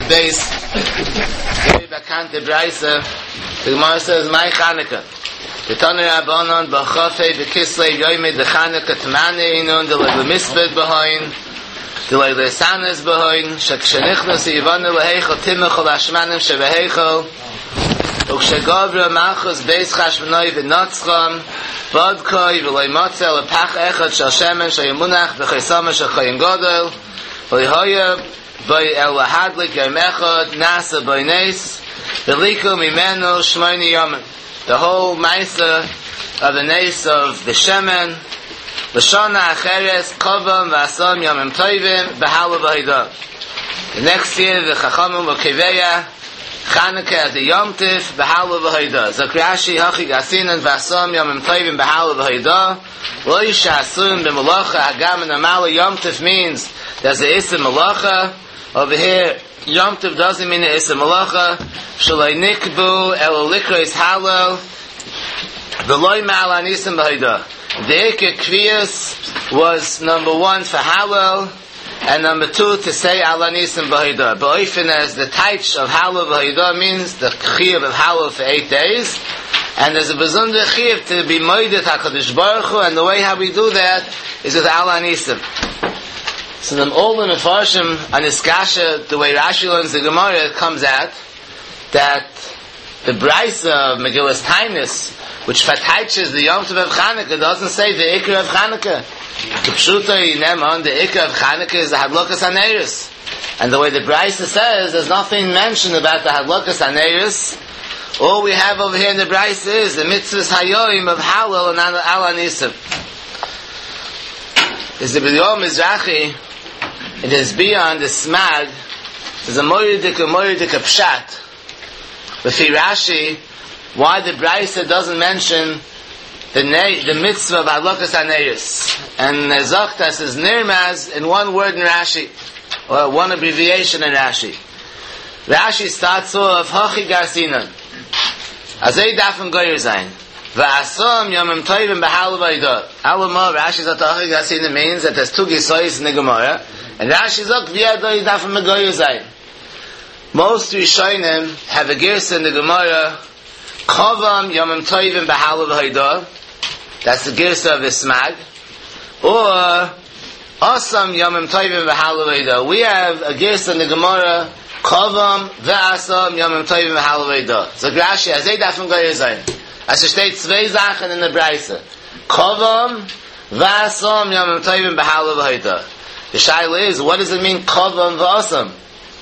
Beis. Bakante Braisa. The Gemara says, "My Chanukah." The Tanu Rabbanon b'Chafei b'Kislei Yoimei the Chanukah Tmanei Inun the Lemisbed behind the Leisanes behind Shekshenichnas Yivanu leheichel Timachol Ashmanim shebeheichel Ukshegavra Machos Beis Chashmonoi v'Notzcham Vodkoi v'Loimotzel Pach Echad Shal Shemen Shayamunach v'Chaysama Shachayim Godel v'Lihoya by El Lahadlik Yom Echad Nasa by Nes v'Liku Mimenu Shmoini Yomen. The whole Maisa of the Nes of the Shemen L'Shana Acheres Kovam v'Asam Yomim Tovim b'Hala v'Haidah. The next year the Chachamim v'Kiveya Chanukah as a Yom Tif b'Hala v'Haidah. Zakriashi Hachi Gasinan v'Asam Yomim Tovim b'Hala v'Haidah. Lo Yisha Asun b'Malacha Hagam and Amala Yom Tif means there's a Issa Malacha. Over here Yom Tif doesn't mean a Issa Malacha. Shalai Nikbu El Likreis Halal V'Loi Ma'al Anisim b'Haidah. The Eke Kriyas was number 1 for Halal, and number 2 to say Ala Nisim B'Haidah. B'Oifen as the Taich of Halal B'Haidah means the Chiyuv of Halal for 8 days, and there's a Bezunder Chiyuv to be Moedet HaKadosh Baruch Hu, and the way how we do that is with Ala Nisim. So then all the Mefarshim on Iskasha, the way Rashi learns the Gemara, comes out that the Braisa of Megillas Tainis, which fataiches the Yom Tov of Chanukah, doesn't say the Ikar of Chanukah. The Pshuta Yinemon, the Ikar of Chanukah is the Hadlokas HaNeiros. And the way the Braisa says, there's nothing mentioned about the Hadlokas HaNeiros. All we have over here in the Braisa is the Mitzvahs Hayoim of Halal and Ala Nisim. Is the B'Yom Mizrachi, it is beyond the Smag, there's a Moiridik Pshat. But for Rashi, why the Braisa doesn't mention the mitzvah of Hadlokas HaNeiros. And Zoktas is Nirmaz in one word in Rashi, or one abbreviation in Rashi. Rashi starts off, Hachi Garsinan. Azay Dafim Goyer Zayin. V'asam Yomim Tovim B'Hala V'Haidah. Alama, Rashi Zot Hachi Garsinan means that there's 2 Gisoyis in the Gemara. And Rashi Zot V'yadoi Dafim Goyer Zayin. Most Rishonim have a girsa in the Gemara, Kovam Yomim Tovim B'Hala V'Haidah. That's the girsa of Ismag. Or Asam Yomim Tovim B'Hala V'Haidah. We have a girsa in the Gemara, Kovam V'Asam Yomim Tovim B'Hala V'Haidah. So Rashi, Azay Dafim Goyer Zayin. As it states 2 Sachen in the Braisa. Kovam V'Asam Yomim Tovim B'Hala V'Haidah. The shaila is, what does it mean, Kovam V'Asam?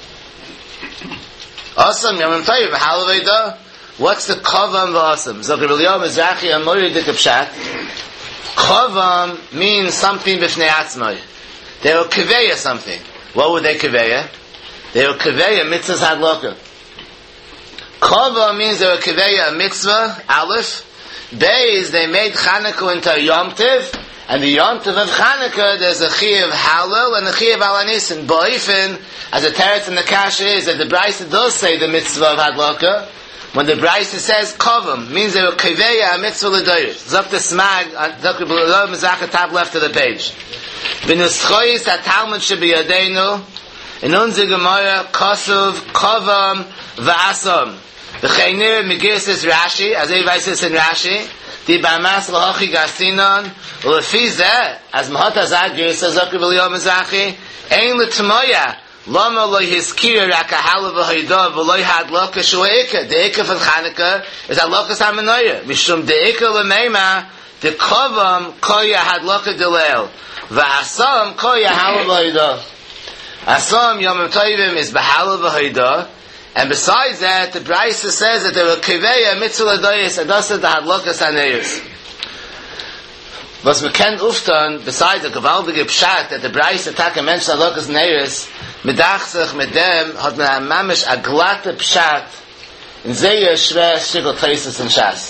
Asam Yomim Tovim B'Hala V'Haidah. What's the Kovam V'Asam? Zokar B'Yom Mizrachi Amori Dikapshat. Kovam means something b'fnei atzmai. They will keveya something. What would they keveya? They will keveya mitzvahs hadloka. Kovam means they will keveya a mitzvah, aleph. Beis, they made Chanukah into a Yom Tiv, and the Yom Tiv of Chanukah, there's a Chi of Halal and a Chi of Alanisim. Bo'ifin, as the Teretz and the Kasha is, that the Braisa does say the mitzvah of hadloka. When the Braisa says Kovam, means they will Keveya a mitzvah l'doyres. Zok the Smag, Zok the B'Lo Mizrach, top left of the page. B'nuschois ha-Talmud shebiyadeinu, in unzi Gemara, Kosuv, Kovam, V'asam. V'cheinir, Megir says Rashi, as everybody says in Rashi, Di b'amas l'hochi garsinon, u'lefi zeh, as Mahot Azad Girsa, Zok the B'Lo Mizrachi, ein l'tmoya, Lama lo hiskir rak Hala V'Haidah v'lo hadloka shua ikka. The ikka from Chanukah is hadlokas hamanoya. Mishum the ikka l'meima the kovam koya hadloka delel v'asam koya Hala V'Haidah. Asam Yomim Tovim is b'Hala V'Haidah, and besides that, the Braisa says that there were keveya mitzvah l'doyis adasa the hadlokas haneiros. Was we can't uftan, besides the gewaltige Pshat that the Braisa Taka mentioned hadlokas haneiros, Medachzach mit dem hat man ein mamisch a glatte Pshat in sehr schwer Stückel Teisus in Shas.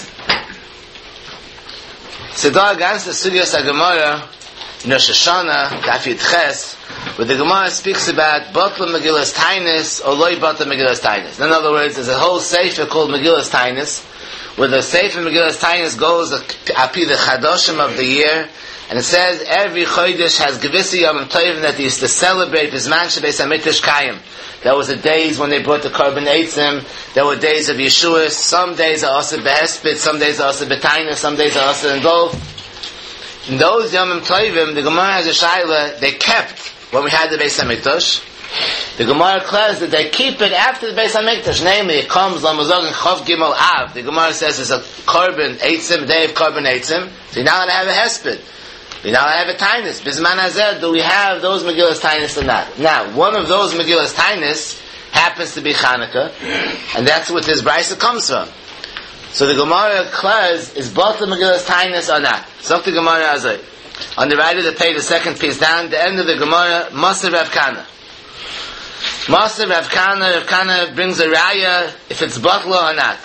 So da ganze Sugyas HaGemara in Rosh Hashanah, Daf Yud Ches, where the Gemara speaks about Botla Megillas Tainis or Loi Botla Megillas Tainis. In other words, there's a whole Sefer called Megillas Tainis, where the Sefer Megillas Tainis goes api the Chadoshim of the year, And it says every Chodesh has Gevisi Yom Tovim that they used to celebrate Bizman Shebeis HaMikdash Kayim. There was the days when they brought the Korban Eitzim. There were days of Yeshua. Some days are also Behesped, some days are also Betaina, some days are also in both. In those Yom Tovim, the Gemara has a Shaila, they kept when we had the Beis HaMikdash. The Gemara declares that they keep it after the Beis HaMikdash. Namely, it comes Lamazog and Chav Gimel Av. The Gemara says it's a Korban Eitzim, a day of Korban Eitzim. So you're not going to have a Hesped. You're not going to have a Tainus. Bizman Hazeh, do we have those Megillas Tainus or not? Now, one of those Megillas Tainus happens to be Chanukah, and that's what this Brisa comes from. So the Gemara declares, is both the Megillas Tainus or not? So the Gemara Hazeh. On the right of the page, the second piece down, the end of the Gemara, Maser Rav Kana. Maser Rav Kana brings a raya if it's Batla or not.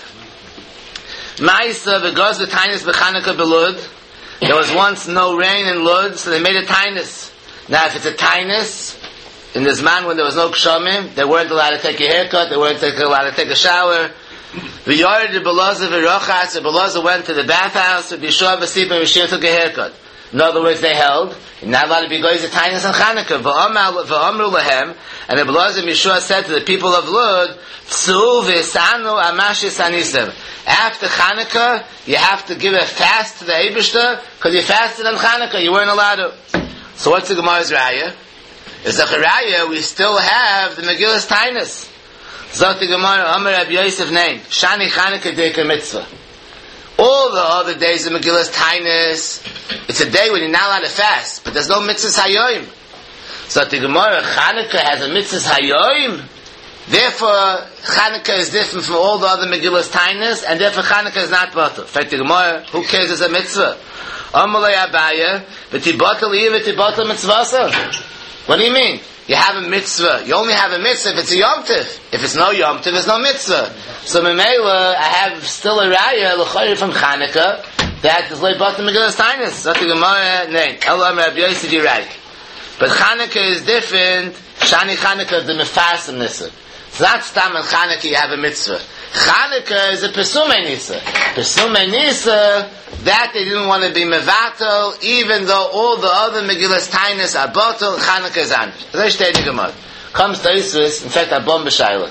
Ma'isa v'goz v'tainus b'Chanukah b'Lud. There was once no rain in Lud, so they made a tainus. Now, if it's a tainus, in this man when there was no kshamim, they weren't allowed to take a haircut, they weren't allowed to take a shower. V'yared b'Belaza v'rochas, Belaza went to the bathhouse, v'Yeshua v'Sip and Yeshua took a haircut. In other words, they held, you're not allowed to be goyz a tainus on Chanukah. V'amru lahem, and the Belaza and Yeshua said to the people of Lud, Tzu v'sanu amashis anisem. After Chanukah, you have to give a fast to the Eibishter, because you fasted on Chanukah, you weren't allowed to. So what's the Gemara's raya? Is the Raya, we still have the Megillas Tainus. Zot the Gemara, Amar Rabbi Yosef name, Shani Chanukah Deika Mitzvah. All the other days of Megillas Tainus, it's a day when you're not allowed to fast, but there's no Mitzvahs Hayoim. Zot the Gemara, Chanukah has a Mitzvahs Hayoim. Therefore, Chanukah is different from all the other Megillas Tainus, and therefore Chanukah is not batel. In fact, the Gemara, who cares it's a mitzvah? Amalei Abaya, v'tibatel iya v'tibatel mitzvasa. What do you mean? You have a mitzvah. You only have a mitzvah if it's a Yom Tov. If it's no Yom Tov, it's no mitzvah. So Memela, I have still a raya, l'chayr from Chanukah, that is like batel Megillas Tainus. That's the Gemara name. Elam Rabbi Yosef, you're right. But Chanukah is different. Shani Chanukah, the mefasim nisa. It's not stam and Chanukah you have a mitzvah. Chanukah is a Pesumei Nisa. Pesumei Nisa, that they didn't want to be mevatel, even though all the other Megillas Tainus are batel, Chanukah is on. As I stated in the Gemara. Comes Tosfos, in fact, Abon B'Shaila.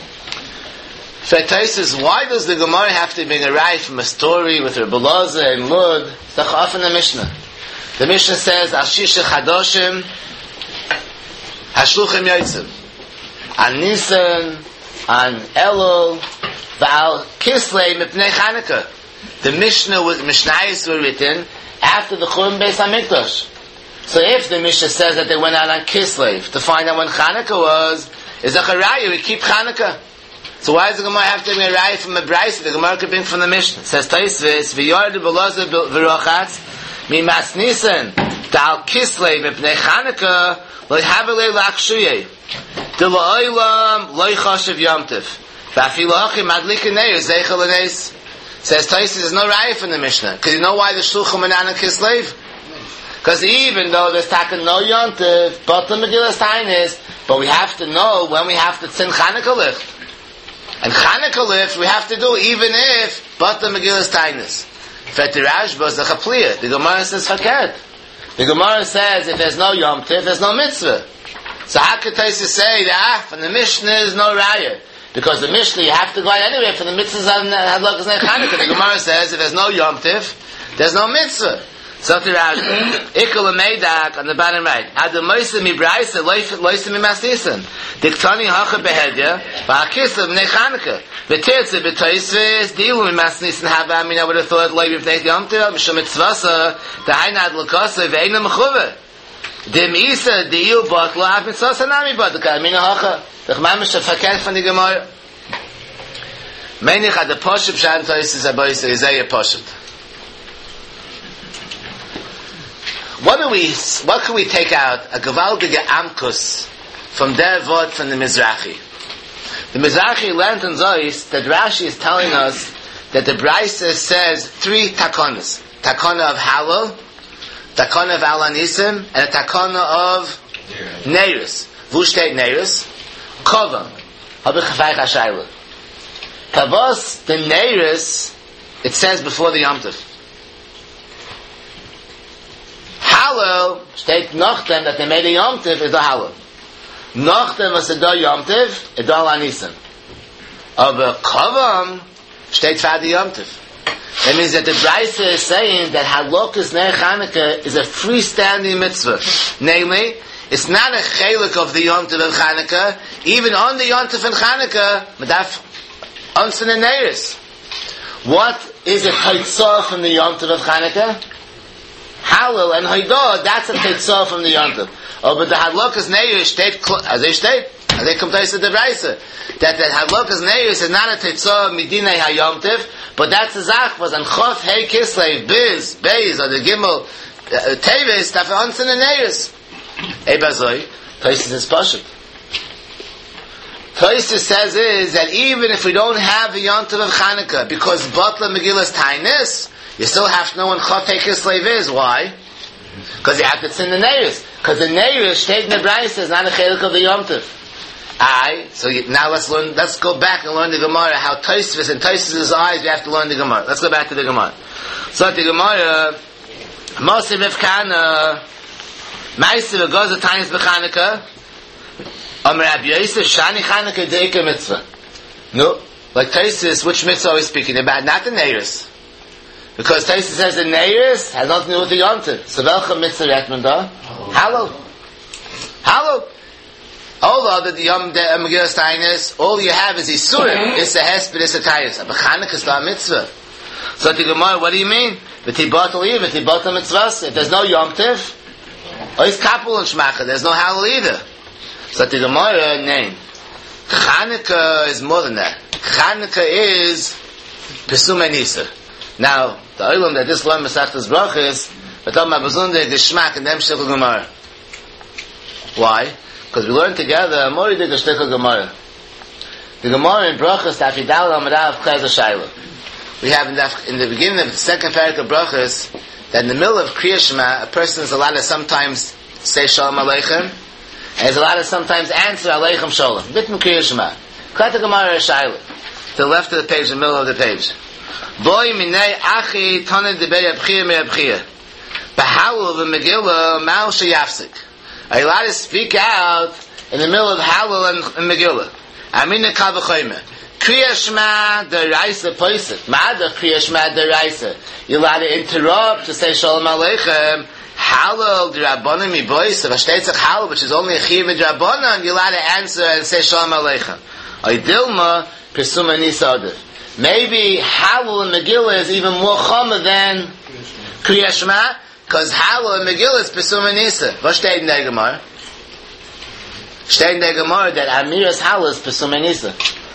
In fact, Tosfos, why does the Gemara have to bring a raya from a story with Rebbe Loza and Lud? It's the Chaf in the Mishnah. The Mishnah says, Al Shisha Chadoshim, Hashluchim Yotzim. On Nisan, on Elul, Val Kislei Mipnei Chanukah. The Mishnayos were written after the Churban Beis HaMikdash. So if the Mishnah says that they went out on Kislev to find out when Chanukah was, is a Charaya, we keep Chanukah. So why does the Gemara have to bring a raya from a Brisa? The Gemara could bring from the Mishnah. It says Tosfos, V'yard B'Loza V'Rochatz, Mimas Nisan, Dal Kislev Mipnei Chanukah, Lo Havelei L'Akshuyeh. The La'olam Lo Choshev Yom Tov. V'afilu Achim Madlik Neir Zeichel L'Neis. Says Tosfos, there's no raya from the Mishnah. Because you know why the Shluchim went out on Kislev? Because even though there's taka no Yom Tov, but the Megillas Tainus, but we have to know when we have to tzin Chanukah lift. And Chanukah lift we have to do even if but the Megillas Tainus. Fet Rashba is the Chapliya. The Gemara says Faket. The Gemara says if there's no Yom Tov, there's no mitzvah. So how could Tosfos say that from the Mishnah is no raya? Because the Mishnah you have to go out anyway for the mitzvahs on Hadlok is not Chanukah. The Gemara says if there's no Yom Tov, there's no mitzvah. So the Rashba, Ikul Meidak on the bottom right. Ad Moisa mi Brisa loisa mi Masnisan. Diktani Hacha Behedya Va'Kislev Bnei Chanukah. V'Tirtze B'Tosfos Dilu mi Masnisan Haba. I mean, I would have thought Loiv B'Nei Yom Tov Mishum Mitzvasa Dahaina Ad L'Kasa Ve'Eina Mechuva. Dim Isa Diu Batla Av Mitzvasa Nami Batla. I mean, Hacha. The Chmamish Faket from the Gemara. Meinich Ad the Poshup Shan Tosfos Aboisa Isaiah Poshup. What can we take out? A gewaltige Amkus from der Wort from the Mizrahi. The Mizrahi learned in Zois that Rashi is telling us that the Brisa says 3 takonas. Takona of Halal, takona of Alanisim, and a takona of Neirus. Wo steht Neirus? Kovam. Habe ich gefeicht Ashayla. Kavos, the Neirus, it says before the Yom Tov. Hallel, steht noch dem, that they made a Yom Tov, is the Hallel. Noch dem, was da Yom Tov, is da Anisim. Aber Kavam, steht for the Yom Tov. That means that the Brisa is saying that Halokas Ner Chanukah is a freestanding mitzvah. Namely, it's not a chelik of the Yom Tov of Chanukah. Even on the Yom Tov of Chanukah, Madaf Onsen and Neiris. What is a Teitzah from the Yom Tov of Chanukah? Hallel and Haidah, that's a Teitzah from the Yom Tov. Oh, but the Halokas Neiris steht, as they come to the Brisa, that the Halokas Neiris is not a Teitzah Midinei HaYom Tov, but that's the Zach was on Chof Hey Kislev Biz Beis or the Gimel Tevis Taf Onsen and Neiris. Ebazoi, Tosis is Pashut. Tosis says is that even if we don't have a Yom Tov of Chanukah, because Batla Megillas Tainis, you still have to know when Chof Hey Kislev is. Why? Because you have to sin the Neiris. Because the Neiris, Shteit in the Brisa, is not a chelik of the Yom Tov. Now let's go back and learn the Gemara, how Tosfos and Tosfos' eyes, we have to learn the Gemara. Let's go back to the Gemara. So the Gemara, Moshe Rav Kana, Ma'aser v'goza Tainis b'Chanukah, Amar Rabbi Yosef, Shani Chanukah deika mitzvah. No, like Tosfos, which mitzvah are we speaking about? Not the Neiris. Because Tosfos says the Neiris has nothing to do with the Yom Tov. So welche mitzvah retman da? Hallel. All the Yom Megillas Tainis, all you have is Isurim. It's a Hesped, it's a Tayus. But Chanukah is not a mitzvah. So the Gemara, what do you mean? V'tibatel mitzvahs. If there's no Yom Tov, or it's Kapul and Shmacha, there's no Hallel either. So the Gemara, name. Chanukah is more than that. Chanukah is Pesum Nisa. Now, the Olam that this learn Masechtas Brachos, we're talking about Bezunde, Geshmak, and them Shtichel Gemara. Why? Because we learned together, Mori did the Shtichel Gemara. The Gemara in Brachos, Tafidal Amarav Chayza Shaila. We have in the beginning of the second parak of Brachos, that in the middle of Kriya Shema, a person is allowed to sometimes say Shalom Aleichem, and is allowed to sometimes answer Aleichem Shalom. Bitm Kriya Shema. Kata Gemara Shaila. To the left of the page, the middle of the page. Boy minei achi toned de beyabchia meyabchia. B'halul v'megillah mal sheyafsik. Are you allowed to speak out in the middle of Halul and Megillah? Amina kavachayme. Kriya Shema deraisa poiset. Ma'ada Kriya Shema deraisa. You're allowed to interrupt to say Shalom Aleichem. Halul d'Rabbanan mibois. If a shteitzach Halul, which is only a chiv d'Rabbanan, you're allowed to answer and say Shalom Aleichem. Oidilma Pesuma Nisadev. Maybe Halul and Megillah is even more chama than Kriya Shema, because Halul and Megillah is Pesuma Nisa. What steht in der Gemara? Steht in der Gemara that Amiras Halul is Pesuma Nisa.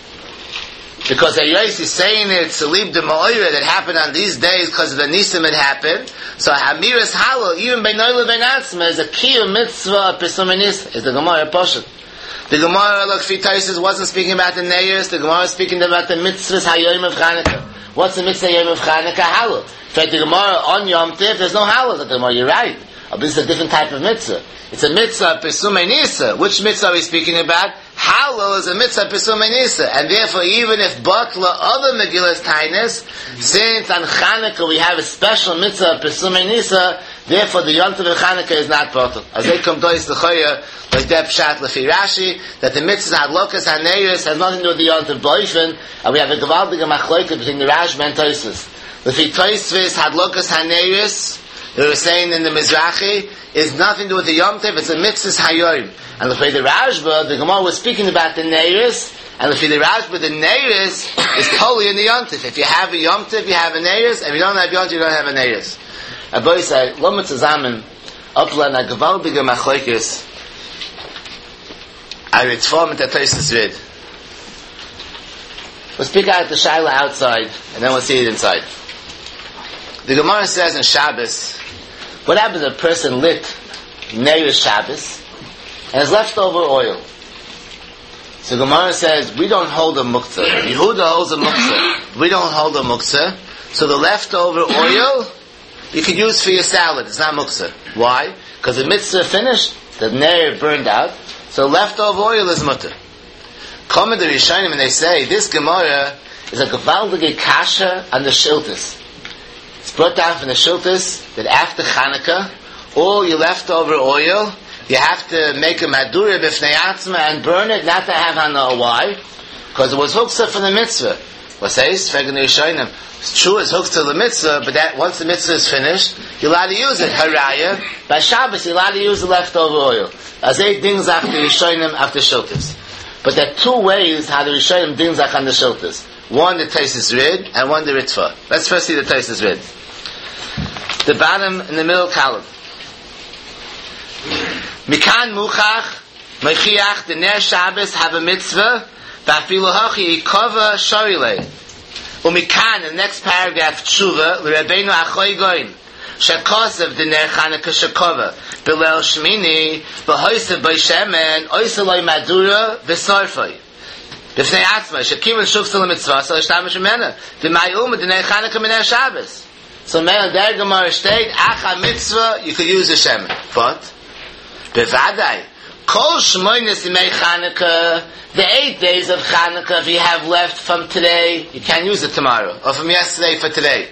Because Ayos is saying it's a Lib de Ma'oira that happened on these days because of the Nisim had happened. So Amiras Halul, even by Noila ben Atzma, is a key mitzvah of Pesuma Nisa. Is the Gemara Poshet. The Gemara, look, Fitaisis wasn't speaking about the Neiris. The Gemara is speaking about the mitzvahs HaYom of Chanukah. What's the mitzvah Yom of Chanukah? Halal. In fact, the Gemara on Yom Tov, there's no Halal. The Gemara, you're right. But this is a different type of mitzvah. It's a mitzvah Pesumei Nisa. Which mitzvah are we speaking about? Halal is a mitzvah Pesumei Nisa. And therefore, even if Batla other Megillas Tainis, since on Chanukah we have a special mitzvah Pesumei Nisa, therefore the Yom Tov of Chanukah is not Batal. As they come dois l'choya, like Deb Pshat Lefi Rashi, that the mitzvah Hadlokas HaNeiris has nothing to do with the Yom Tov Boifen, and we have a gewaltige machloike between the Rashba and Tosfos. Lefi Tosfos Hadlokas HaNeiris, they were saying in the Mizrahi, is nothing to do with the Yom Tov, it's a mitzvah Hayoim. And lefi the Rashba, the Gemara was speaking about the Neiris, and lefi the Rashba, the Neiris is totally in the Yom Tov. If you have a Yom Tov, you have a Neiris, if you don't have Yom Tov, you don't have a Neiris. Aboy say, lo mit zusammen, oplan a gewaltige machloikes, I read for mit der Tosfos read. We'll speak out the Shaila outside, and then we'll see it inside. The Gemara says in Shabbos, what happens if a person lit Neiris Shabbos, and has leftover oil? So the Gemara says, we don't hold a muktzah. Yehuda holds a muktzah. We don't hold a muktzah. So the leftover oil, you can use for your salad. It's not muktzah. Why? Because the mitzvah finished, the Neir burned out, so leftover oil is mutter. Come the Rishonim and they say, this Gemara is a gewaltige kasha on the Shiltas. It's brought down from the Shiltas that after Chanukah, all your leftover oil, you have to make a madura b'fnei atzma and burn it, not to have hana. Why? Because it was huksa for the mitzvah. What says? It's true, it's hooked to the mitzvah, but that once the mitzvah is finished, you're allowed to use it. Haraya, by Shabbos, you're allowed to use the leftover oil. As 8 dingzach the Rishonim after Shiltas. But there are 2 ways how the Rishonim dingzach on the Shiltas. One, the Taisis Rid, and one, the Ritva. Let's first see the Taisis Rid. The bottom in the middle column. Mikan Muchach, Mechiach, the Ner Shabbos have a mitzvah, V'afilu hachi yikova shorilei. Umikan, in the next paragraph, Tshuva, l'Rebbeinu Achoy Goin, shekosev the Ner Chanukah shekova, b'leil Shmini, v'hoisev b'shemen, oiseloi madura, v'sorfoi. B'fnei atzma, shekiven shufsa l'mitzvah, so l'shtamish v'mena, v'mayum the Ner Chanukah min Shabbos. So man, der Gemara state, acha mitzvah, you could use the shemen. But, b'vadai, kol shmoynes imei Chanukah, the 8 days of Chanukah, if you have left from today, you can't use it tomorrow, or from yesterday for today.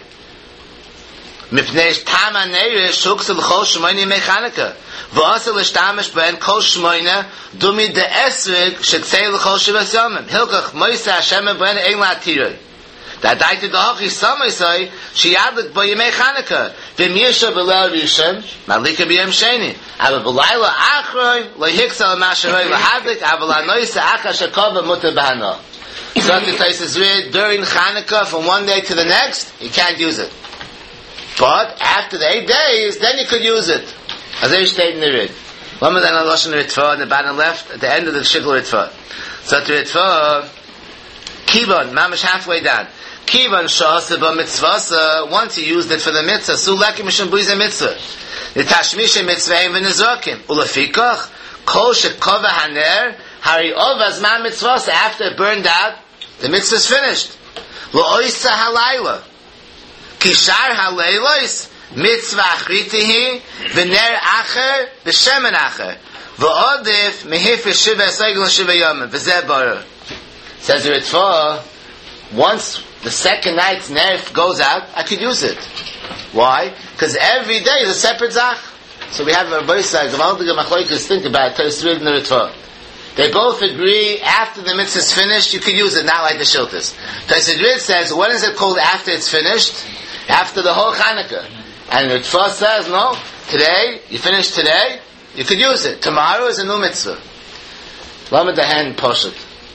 Mipnei tama neiris shuksa l'chol shmoyne imei Chanukah, v'asa l'shtamish ben kol shmoyne, dumi de esrig sheksei l'chol shivas yomim, hilkach moisa Hashem ben ein la'atiroi. Da daite doch ich samoisai, sheyadlik bo yimei Chanukah, v'mirsha b'leil rishon, malika b'yom sheni. Aber b'layla achroi, lehiksa l'masharoi l'hadlik, aber la'noisa acha shekova muter b'hana. So the place is read, during Chanukah, from one day to the next, you can't use it. But after the 8 days, then you could use it. As they state in the Rid. One was on the Lashon Ritva, on the bottom left, at the end of the Shikl Ritva. So the Ritva, Kibon, mamish halfway down. Kivan shasaba mitzvasa, once you used it for the mitzvah, sulaki mishum buiza mitzvah. The tashmisha mitzvahim v'nizokim. Ulefikach, kol shekova haner, hari ovaz ma mitzvasa, after it burned out, the mitzvah is finished. Lo'oisa halayla. Kishar halaylois, mitzvah achritihi, v'ner acher, v'shemen acher. V'odif, mehif yeshiva esegel shiva yomim, v'zeh barer. Says the Ritva, once the second night's nerf goes out, I could use it. Why? Because every day is a separate zach. So we have a boysag, Gamaldiga Machloikas think about Taisrid and the Ritva. They both agree after the mitzvah is finished, you could use it, not like the Shiltas. Taisrid says, when is it called after it's finished? After the whole Chanukah. And the Ritva says, no, today, you finish today, you could use it. Tomorrow is a new mitzvah. Lamed the hand poshet.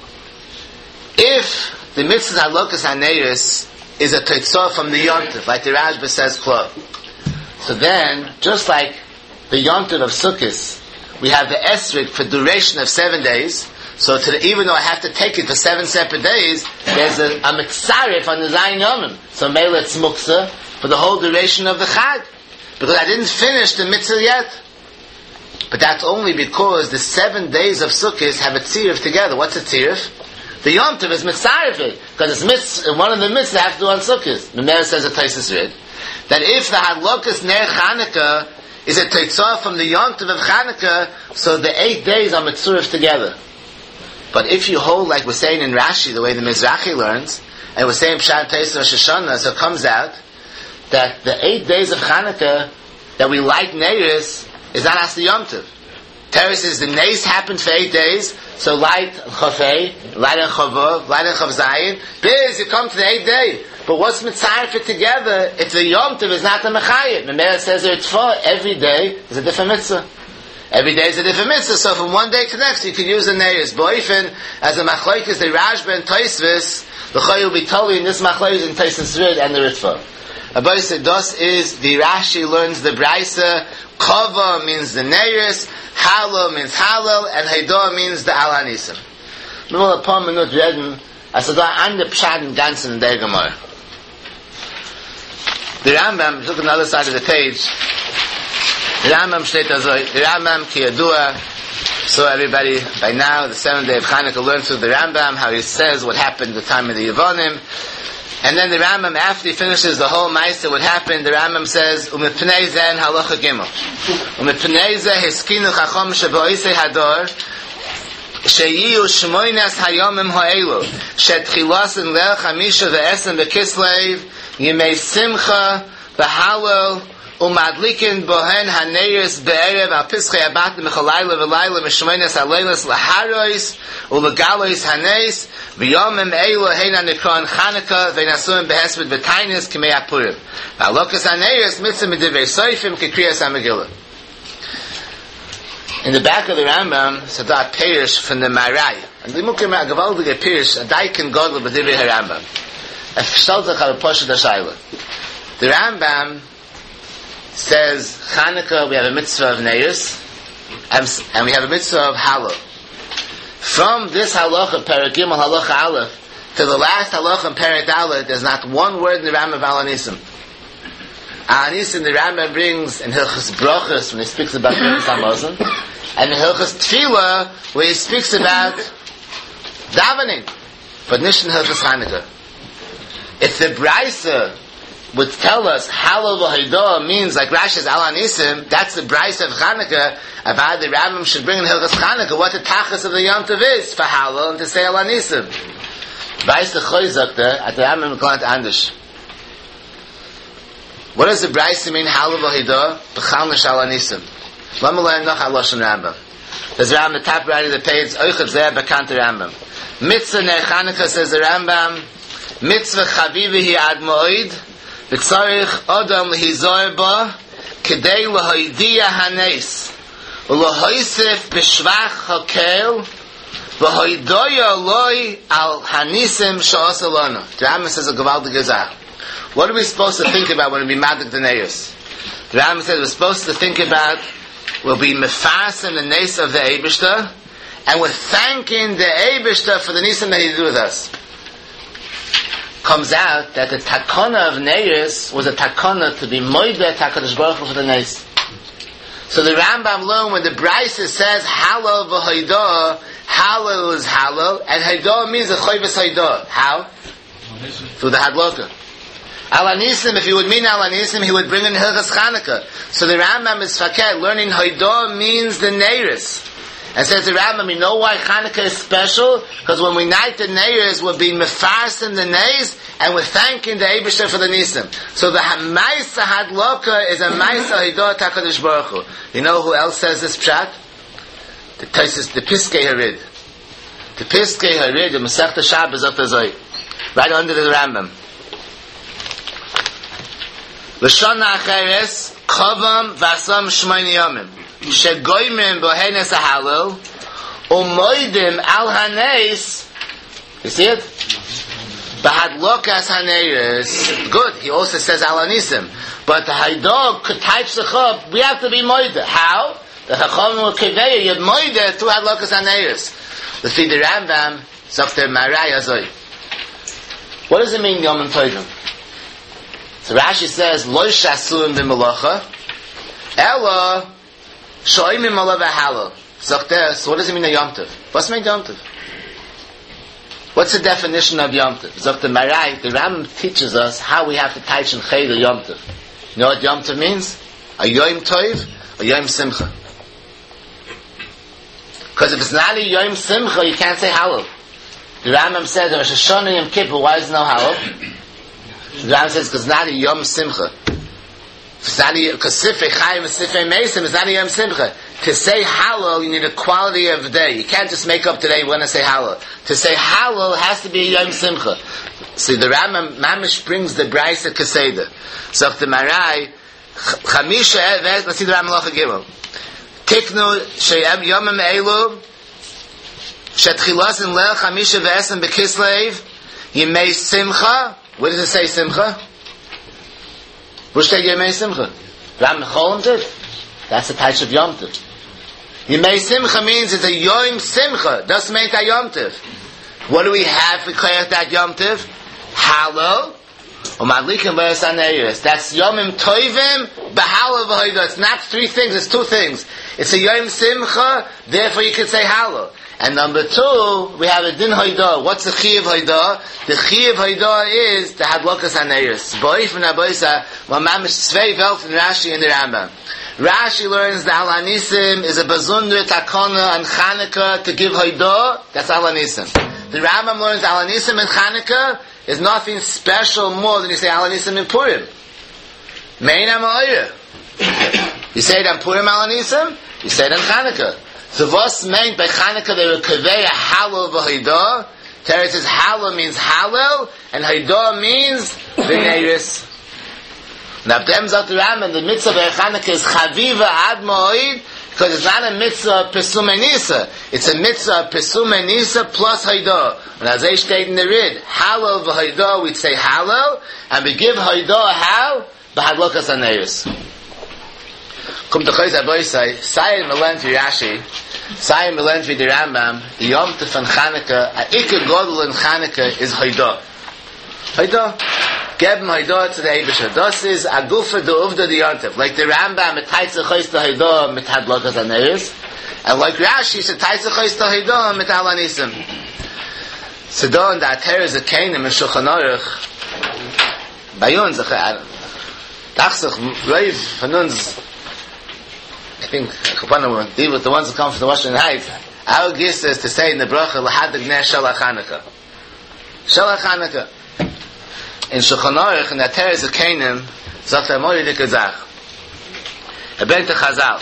If the mitzvah halokas haneiris is a teitzah from the yontiv, like the Rashba says, Klo. So then, just like the yontiv of Sukkot, we have the esrik for duration of 7 days. So even though I have to take it for 7 separate days, there's a mitzarif on the Zayin Yomim. So mele it's muksa for the whole duration of the Chag, because I didn't finish the mitzvah yet. But that's only because the 7 days of Sukkot have a tzirif together. What's a tzirif? The Yom Tov is mitzarif, because it's one of the mitzvahs have to do on Sukkot. The Meir says a Taisus Rid, that if the Hadlokas Ner Chanukah is a Teitzah from the Yom Tov of Chanukah, so the 8 days are mitzurif together. But if you hold, like we're saying in Rashi, the way the Mizrahi learns, and we're saying Pshat Teisus Rosh Hashanah, so it comes out that the 8 days of Chanukah that we light Neiris is not as the Yom Tov. Teres is the Neis happened for 8 days, so light Chafei, light and Chavav, light and Chav Zayin. Biz, you come to the 8th day. But what's mitzvah for together? It's the Yom Tov, it's not the Mechayim. The Meir says it's for every day is a different mitzvah. Every day is a different mitzvah. So from one day to the next, you can use the Neiris. Boifen, as the Machlokes, the Rashba and Tosfos, the Choy will be totally in this Machlokes in Tosfos Rid and the Ritva. Abai said, das is the Rashi learns the Braisa. Kava means the Neiris, Halal means Halal, and Heidah means the Alanisim. Nur ein paar Minuten reden, also da an der Pshat im Ganzen in der Gemara. The Rambam, look on the other side of the page, the Rambam steht also, the Rambam ki yadua, so everybody, by now, the 7th day of Chanukah learns through the Rambam, how he says what happened at the time of the Yevonim, and then the Rambam, after he finishes the whole Maaseh, what happened, the Rambam says, Umepnei zen halacha gimel. Umepnei ze hiskinu chacham sheboisei hador, sheyiyu shmoinas hayomim ha'elu, shetchilasin leil chamisha ve'esen bekislev, yimei simcha, v'halel, Umadlikin bohen haneiris be'erev al pischei abat mechalayla v'layla mishmoines aleilas laharois ulegalois haneis v'yomim eilu heina nikron Chanukah v'nasuim behesped v'tainis k'mei apurim v'alokas haneiris mitzvah medivei soifim k'kriyas ha-Megillah. In the back of the Rambam, it's a pirish from the Marai. And the Mukim HaGavaldige pirish, a daikin godel b'divei ha-Rambam. The Rambam says Chanukah we have a mitzvah of Neiros and we have a mitzvah of Halal. From this halacha Perek Gimel halacha Aleph to the last halacha in Perek Aleph, there's not one word in the Rambam of Alanisim. Alanisim the Rambam brings in Hilchos Brachos when he speaks about Hilchos Hamazon, and in Hilchos Tefillah where he speaks about davening, but nicht in Hilchos Chanukah. If the Braisa would tell us Halal v'Haidah means like Rashi's Alanisim, that's the Braisa of Chanukah. About the Rambam should bring in Hilchos Chanukah what the tachas of the Yom Tov is for Halal and to say Alanisim. Braisa Choyzakta at the Rambam Klant Andish. What does the Braisa mean Halal v'Haidah? B'chal nish Alanisim. Let me learn noch Halosh and Rambam. There's around the top right of the page Oichav Zeh Bekant Rambam. Mitzvah Ner Chanukah says the Rambam. Mitzvah chavivi ad moed v'tzarich adam lehizoer ba kedei lehoidiya hanes ulehoisef b'shvach hakel v'hoidoya loi al hanisim sha'as alona. The Rambam says a gewaldige zach. What are we supposed to think about when we madik the neis? The Rambam says we're supposed to think about we'll be mefasim the nes of the Eibishter and we're thanking the Eibishter for the nisim that he did with us. Comes out that the takana of Neiros was a takana to be moideh HaKadosh Baruch Hu for the Neis. So the Rambam learned when the Braisa says Halal v'Haidah, Halal is Halal, and Haidah means a Choyves Haidah. How? Through the Hadloka. Alanisim, if he would mean Alanisim, he would bring in Hilchos Chanukah. So the Rambam is faket, learning Haidah means the Neiros. And says the Rambam, you know why Chanukah is special? Because when we night the Neiros, we're being mefarsim the Neis, and we're thanking the Eibishter for the Nisim. So the Maisa Hadloka is a Maisa Haidah HaKadosh Baruch Hu. You know who else says this pshat? The Piskei Harid. The Piskei Harid, the Masechta Shabbos of the Zoy. Right under the Rambam. L'shon ha'acheres, Chavam v'asam shmoini yomim. Shegoymim bohenes hahalel umoidim al haneis. You see it? Bahadlokas haneis. Good. He also says alanisim. But the haidog could type up. We have to be moide. How? The hacham will kivei yed moide to hadlokas haneis. The feed the Rambam Dr. Marai Azoi. What does it mean Yom Tovim? So Rashi says Lo shasuim b'melacha Ela Shoimim alav halal. So what does it mean a Yom Tov? What's mean Yom Tov? What's the definition of Yom Tov? Dr. Marai, the Ram teaches us how we have to teach in Chayil Yom Tov. You know what Yom Tov means? A Yom Tov, a Yom Simcha. Because if it's not a Yom Simcha, you can't say halal. The Rambam says Rosh Hashanah Yom Kippur, why is no halal? The Rambam says because it's not a Yom Simcha. It's not because Sifrei Chaim and Sifrei Meisim is not a Yom Simcha. To say halal, you need a quality of the day. You can't just make up today when I say halal. To say halal has to be a Yom Simcha. See, the Rambam Mamish brings the Braisa Keseda. So if the Marai Chamisha Evez, let's see the Rambam Lacha Gimel. Tiknu Sheyam Yomim Eilu Shetchilas in Leil Chamisha V'Esem B'Kislev Yemei Simcha. Where does it say Simcha? Which day Yemei Simcha? Rambam Cholim did. That's the type of Yom Tov. Yemei Simcha means it's a Yom Simcha. Doesn't mean a Yom Tov. What do we have for that Yom Tov? Halal. That's Yomim Tovim B'Halal V'Hoidah. It's not three things, it's two things. It's a Yom Simcha, therefore you can say Halal. And number two, we have a Din Hoidah. What's the Chi of Hoidah? The Chi of Hoidah is the Hadlokas HaNeiros. Bo'if and Aboisa, Mamamish Tzvei Welt in Rashi and the Rambam. Rashi learns that Alanisim is a Bazundra Takona and Chanukah to give Hoidah. That's Alanisim. The Rambam learns Alanisim and Chanukah is nothing special more than you say Alanisim in Purim. Mein HaMa'orah. Chanukah. You say it on Purim al Anisim, you say it on Chanukah. So what's meant by Chanukah, they will convey a Hallel v'Haidah. Torah says Hallel means Hallel, and Haidah means V'neiris. Now, if them zot the Rambam, the mitzvah of Chanukah is Chaviva Ad Mo'id, because it's not a mitzvah of Pesum Nisa. It's a mitzvah of Pesum Nisa plus Haidah. When as they state in the Rid, Hallel v'Haidah, we'd say Hallel, and we give Haidah how? B'Hadlokas HaNeiris. Come to Chayz Aboisai, Sayim Melen for Rashi, Sayim Melen for the Rambam, the Yom Tov and Chanukah, a Ikar Godel in Chanukah is Haidah. Haidah. Geben Haidah to the Eibusha. Das is a Gufa de Uvda de Yom Tov. Like the Rambam, it taitze Chayz to Haidah, mit Hadlokas HaNeiris. And like Rashi, it taitze Chayz to Haidah, mit Al Anisim. So da in the Ater is a Kainim in Shulchan Aruch, bei uns, Tachsach, Reiv, von uns, I think deal with the ones who come from the Washington Heights. Our gist is to say in the bracha lahadig ner shalach Chanukah. Shalach Chanukah. In Shulchan Aruch in the Teres of Canaan, sagt Mori Dikazach. Ben to Chazal.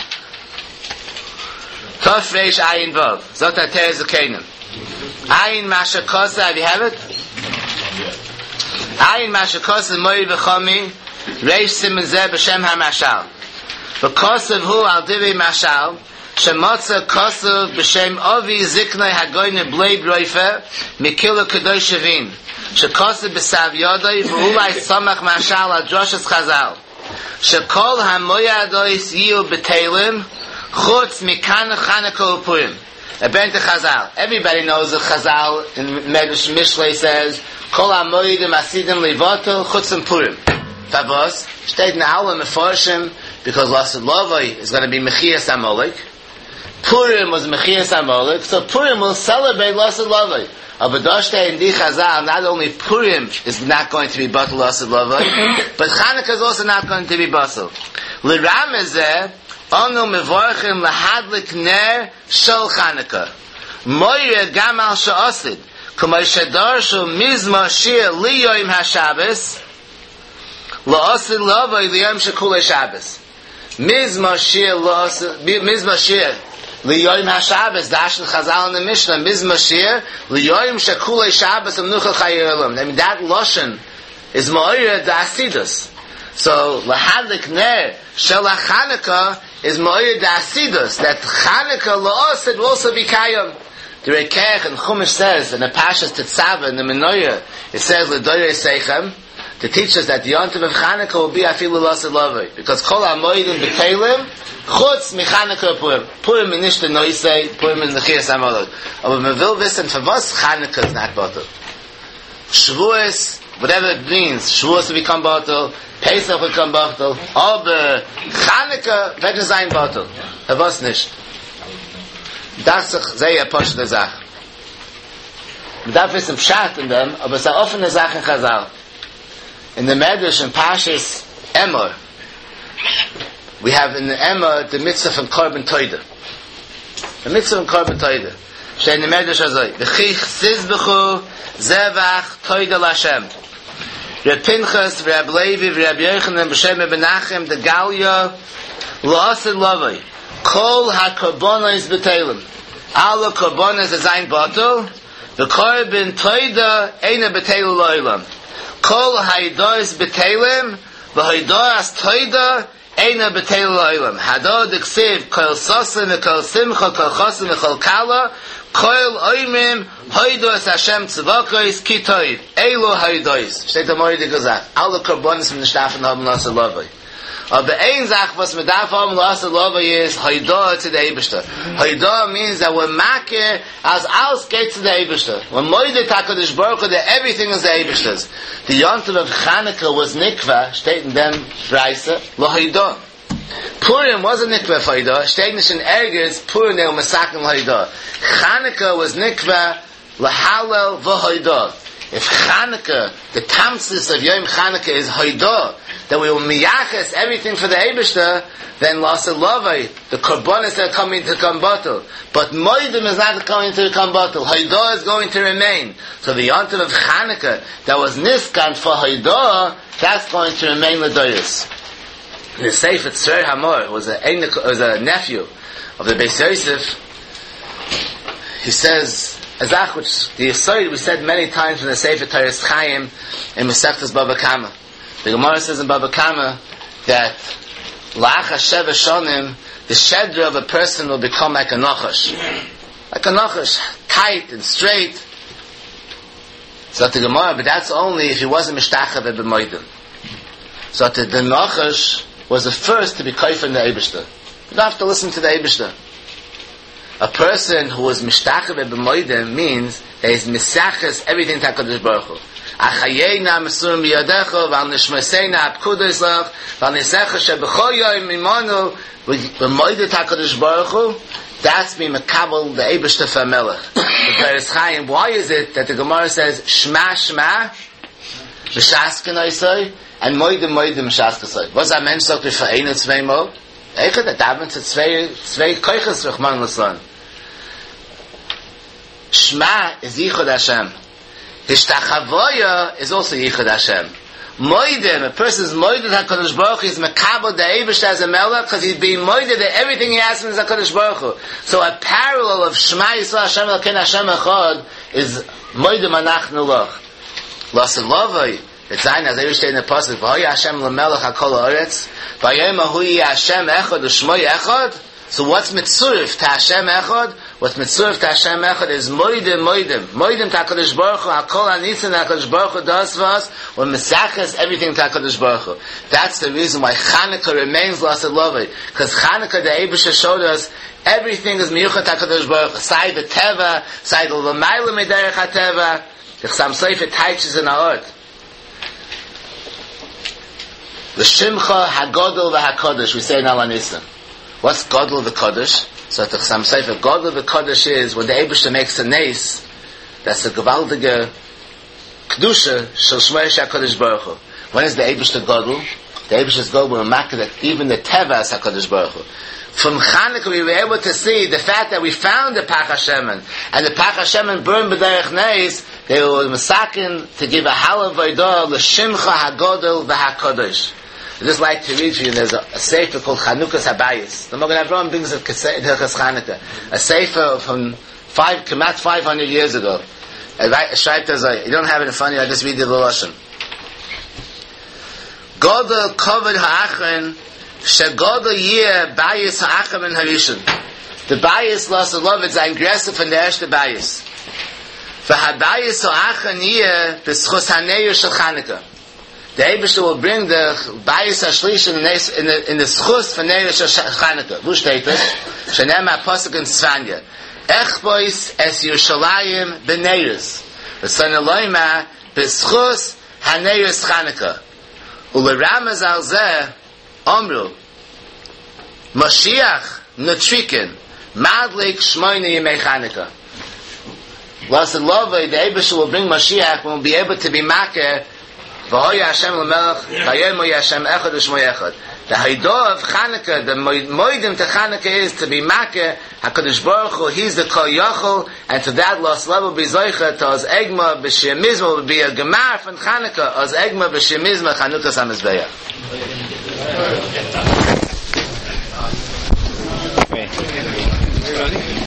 Tov Reish Ayin Vav. Sagt Teres of Canaan. Ayin Masha Kosa. Have you have it? Ayin Masha Kosa Mori B'Chomi Reish Simen Zeh B'Shem HaMashal. V'kosav hu al divi mashal, shemotza kosav b'shem ovi ziknei hagoyne blei broife, mikilo kadosh shavin, shekosav b'sav yodoi, v'ulai samach mashal al droshes chazal, shekol hamoya adois yiu b'teilim, chutz mikan Chanukah u'Purim. Bent Chazal. Everybody knows that Chazal in Medrash Mishlei says, kol hamoyidim asidim levotel, chutz and Purim. Tavos, steht in alle meforshim, because Lasad Lavai is going to be Mechias Amalek. Purim was Mechias Amalek, so Purim will celebrate Lasad Lavai. Abadashte in Di Chazal, not only Purim is not going to be Batal Lasad Lavai, but Chanukah is also not going to be Batal. L'ram is there, Onu Mevorchim Lahadlik Ner Shol Chanukah. Moire Gamal Sha'osid, Kumay Shadarshu Mizma Shir Liyoim HaShabbos, La'osid Lavai Liyom Shekulei Shabbos. Mizma Shir Liyoim HaShabbos, Dashin Chazal in the Mishnah, Mizma Shir Liyoim Shekulei Shabbos Amnucha Chayirim. I mean, that Loshen is Ma'oyer Da'asidus. So, Lahadlik Ner Shalach Chanukah is Ma'oyer Da'asidus. That Chanukah La'osid will also be Kayam. The Rekeach and Chumash says, in the Pashas Tetzaveh, in the Menoyah, it says, L'doyre Seichem, to teach us that the Yom Tov of Chanukah will be afilu lasad lavai, because kol hamoedim b'teilim chutz michanukah Purim. Purim is nishta noisei, Purim is nechias amalot. Aber man will wissen for what Chanukah is not batel. Shavuos, whatever it means, Shavuos will become batel, Pesach will become batel. Aber Chanukah wird nicht sein batel. For was nicht? Das ist sehr posch der Sache. Man darf wissen Pshat in dem, aber es ist eine offene Sache in Chazal. In the Medrash and Pashas Emor, we have in the Emor the mitzvah from Korban Toida. The mitzvah from Korban Toida. She in the Medrash Azoi. V'chich sizbechu zevach Toida l'Hashem. Reb Pinchas, Reb Levi, Reb Yochanan, B'Shem Menachem, the Galia, L'Asid Lavai. Kol ha-korbonos b'teilim. All the korbonos is ein batel. The Korban Toida eina b'teilu lo'ilam. Kol haidos beteilim, v'haidos toida, eina beteilu lo'ilam. Hadod eksiv, kol sosin, kol simcha, kol chosin, kol kala, kol oimim, haidos Hashem tzvakos, ki toiv. Eilu haidos. Steht am Moridi gesagt. Alle korbonis from the Shtafen haben Lasad Lavai. Aber ein Sach, was man darf haben Lasad Lavai is, haidah to the Eibishter. Haidah means that we're makir as alles geht to the Eibishter. When Moide HaKadosh Baruch Hu, that everything is the Eibishter's. The Yom Tov of Chanukah was nikva, steht in dem Reise, lo haidah. Purim was a nikva for haidah, steht nicht in Ergers, Purim they were masakim haidah. Chanukah was nikva, lahalel v'haidah. If Chanukah, the tamsis of Yom Chanukah is haidah, that we will miyaches everything for the Eibishter, then Lasad Lavai, the korbanos are coming to come batel. But Moedim is not coming to come batel. Haidah is going to remain. So the Yom Tov of Chanukah, that was niskan for Haidah, that's going to remain l'doyos. The Sefer Tzver Hamor was a nephew of the Beis Yosef. He says, Azach, which the Yisrael we said many times in the Sefer Teres Chaim in Masechtas Bava Kama. The Gemara says in Bava Kama that La'ach Sheva Shonim, the shedra of a person will become like a nachash. Like a nachash, tight and straight. So the Gemara, but that's only if he wasn't Mishtachav b'moedim. So the nachash was the first to be kaif in the Eibishter. You don't have to listen to the Eibishter. A person who was Mishtachav b'moedim means that he's misaches everything to HaKadosh Baruch Hu. Achayena mesurim biyadecha v'al nishmaseina apkudos lach v'al nisecha sheb'chol yoyim imanu b'moedim to HaKadosh Baruch Hu. That's me mekabel the Eibishter for Melech. The Teres Chaim. Why is it that the Gemara says Shema Shema b'shas k'noisoi and moedim moedim b'shas k'noisoi? Was that mensch sagt wir vereinen zwei Mal? Eichel der Daven zu zwei Keuches Rachman L'Slan. Shema is Yichud Hashem. Hishtachavoya is also Yichud Hashem. Moedim, a person's moedim HaKadosh Baruch Hu is mekabel the Eibishter as a Melech because he's being moedim that everything he asks him is HaKadosh Baruch Hu. So a parallel of Shema Yisrael Hashem Elokeinu Hashem Echad is moedim anachnu loch. L'aseh lovay, it's zayin as Eibishter in the pasuk, v'hoya Hashem l'melech HaKol ha'aretz, v'ayom ahui Hashem Echad u'shmoi Echad. So what's mitzurif to Hashem Echad? What's mitzurif to Hashem Echad is moedim to HaKadosh Baruch Hu, HaKol ha'nitzin HaKadosh Baruch Hu does for us, or misaches everything to HaKadosh Baruch Hu. That's the reason why Chanukah remains l'aseh lovay. Because Chanukah, the Eibishter showed us, everything is miyuchat HaKadosh Baruch Hu. Side the Teva, side the L'mayla Mederech HaTeva, the Chasam Sofer teaches in Ha'ot. The Shimcha HaGodol v'HaKodesh, we say in Al-Anissim. What's Godel v'Kodesh? So the Chasam Sofer, Godel v'Kodesh is when the Eibishter makes a nes, that's a gewaltige Kedusha shel Shmei HaKadosh Baruch Hu. When is the Eibishter Godel? The Eibishter's Godel will mark that even the Teva is HaKadosh Baruch Hu. From Chanukah we were able to see the fact that we found the Pach HaShemen, and the Pach HaShemen burned b'derech nes, they were masakin to give a halav v'idor l'shimcha HaGodel v'HaKodesh. I just like to read for you, there's a sefer called Chanukas Habayis. The Magen Avraham brings it Hilchas Chanukah. A sefer from 500 years ago. You don't have it in front of you, I just read the Lashon. Godel Koved Ha'achron Shegodel Yeh Bayis Ha'achron and Harishon. The Bayis lost a love, it's aggressive from the erste Bayis. V'habayis Ha'achron Yeh B'schus Haneir Shel Chanukah. The Eibishter will bring the Bayis HaShlish in the schus for Neir Shel Chanukah. Wo steht es? Shenem HaPosuk in Tzvanya. Echbois es Yerushalayim b'neiris. V'son Eloima b'schus haNeiris Chanukah. U'leramaz al zeh omru Moshiach Nutrikin Madlik Shmoyne Yemei Chanukah. L'aseh lovay, the Eibishter will bring Moshiach and will be able to be makeh V'hoya Hashem l'melech, v'ayom hoya Hashem echad u'shmoi echad. The Haidah of Chanukah, the moedim to Chanukah is to be makeh HaKadosh Baruch Hu, He's the Kol Yochel, and to that lost level be zoicha to az egma b'shir mizma will be a gemar from Chanukah, az egma b'shir mizma Chanukah samizbeya.